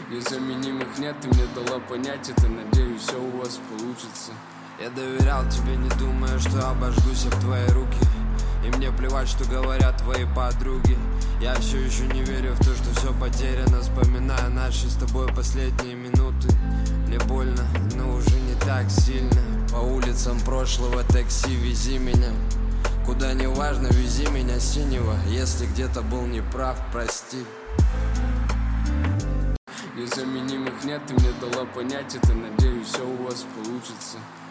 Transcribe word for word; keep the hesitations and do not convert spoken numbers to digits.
Незаменимых нет, ты мне дала понять это. Надеюсь, все у вас получится. Я доверял тебе, не думая, что обожгусь об твои руки. И мне плевать, что говорят твои подруги. Я все еще не верю в то, что все потеряно, вспоминая наши с тобой последние минуты. Мне больно, но уже не так сильно. По улицам прошлого такси вези меня. Куда не важно, вези меня синего. Если где-то был неправ, прости. Незаменимых нет, ты мне дала понять это. Надеюсь, все у вас получится.